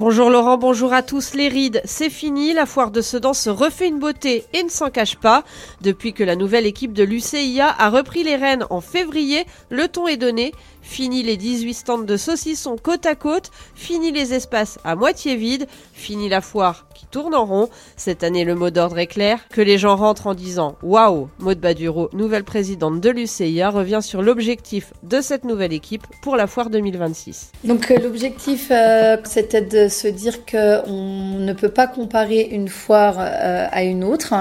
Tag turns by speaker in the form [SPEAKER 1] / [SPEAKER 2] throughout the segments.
[SPEAKER 1] Bonjour Laurent, bonjour à tous. Les rides, c'est fini. La foire de Sedan se refait une beauté et ne s'en cache pas. Depuis que la nouvelle équipe de l'UCIA a repris les rênes en février, le ton est donné. Fini les 18 stands de saucissons côte à côte, fini les espaces à moitié vides, fini la foire qui tourne en rond. Cette année, le mot d'ordre est clair, que les gens rentrent en disant « Waouh !» Maud Baduro, nouvelle présidente de l'UCIA, revient sur l'objectif de cette nouvelle équipe pour la foire 2026.
[SPEAKER 2] Donc l'objectif, c'était de se dire qu'on ne peut pas comparer une foire à une autre.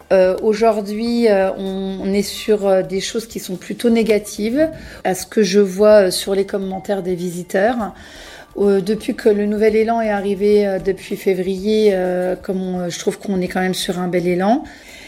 [SPEAKER 2] Aujourd'hui, on est sur des choses qui sont plutôt négatives, à ce que je vois sur les commentaires des visiteurs. Depuis que le nouvel élan est arrivé depuis février, je trouve qu'on est quand même sur un bel élan.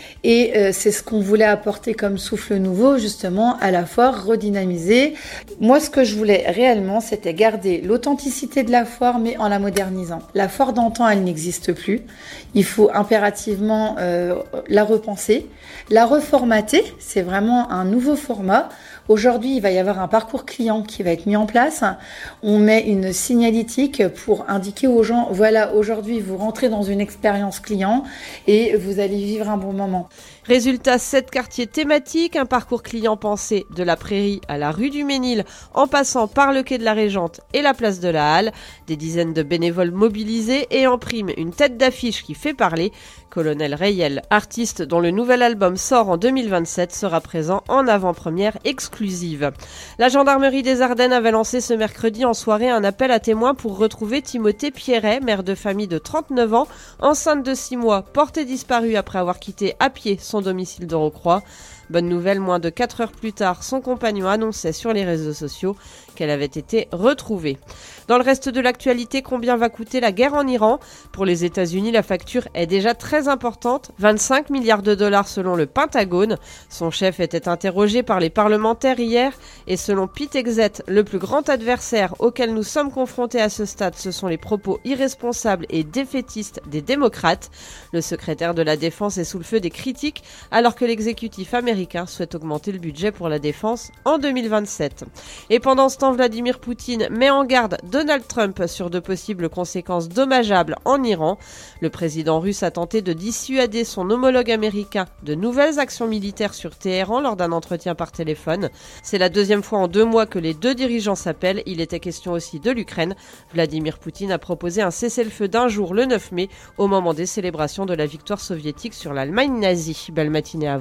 [SPEAKER 2] Et c'est ce qu'on voulait apporter comme souffle nouveau, justement, à la foire, redynamiser. Moi, ce que je voulais réellement, c'était garder l'authenticité de la foire, mais en la modernisant. La foire d'antan, elle n'existe plus. Il faut impérativement la repenser, la reformater. C'est vraiment un nouveau format. Aujourd'hui, il va y avoir un parcours client qui va être mis en place. On met une signalétique pour indiquer aux gens, voilà, aujourd'hui, vous rentrez dans une expérience client et vous allez vivre un bon moment.
[SPEAKER 1] Résultat, 7 quartiers thématiques, un parcours client pensé de la Prairie à la rue du Ménil, en passant par le quai de la Régente et la place de la Halle. Des dizaines de bénévoles mobilisés et en prime une tête d'affiche qui fait parler. Colonel Rayel, artiste dont le nouvel album sort en 2027, sera présent en avant-première exclusive. La gendarmerie des Ardennes avait lancé ce mercredi en soirée un appel à témoins pour retrouver Timothée Pierret, mère de famille de 39 ans, enceinte de 6 mois, portée disparue après avoir quitté à pied son domicile de Rocroi. Bonne nouvelle, moins de 4 heures plus tard, son compagnon annonçait sur les réseaux sociaux qu'elle avait été retrouvée. Dans le reste de l'actualité, combien va coûter la guerre en Iran ? Pour les États-Unis, la facture est déjà très importante, 25 milliards de dollars selon le Pentagone. Son chef était interrogé par les parlementaires hier et selon Pete Hegseth, le plus grand adversaire auquel nous sommes confrontés à ce stade, ce sont les propos irresponsables et défaitistes des démocrates. Le secrétaire de la Défense est sous le feu des critiques alors que l'exécutif américain souhaite augmenter le budget pour la défense en 2027. Et pendant ce temps, Vladimir Poutine met en garde Donald Trump sur de possibles conséquences dommageables en Iran. Le président russe a tenté de dissuader son homologue américain de nouvelles actions militaires sur Téhéran lors d'un entretien par téléphone. C'est la deuxième fois en 2 mois que les deux dirigeants s'appellent. Il était question aussi de l'Ukraine. Vladimir Poutine a proposé un cessez-le-feu d'1 jour le 9 mai au moment des célébrations de la victoire soviétique sur l'Allemagne nazie. Belle matinée à vous.